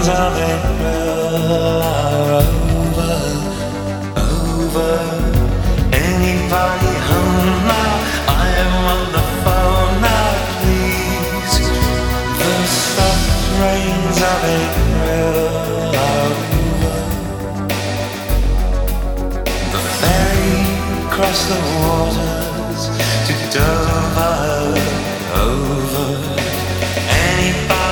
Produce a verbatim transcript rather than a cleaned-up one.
of April are over, over. Anybody home now? I am on the phone now, please. The soft rains of April are over. The ferry crossed the waters to Dover.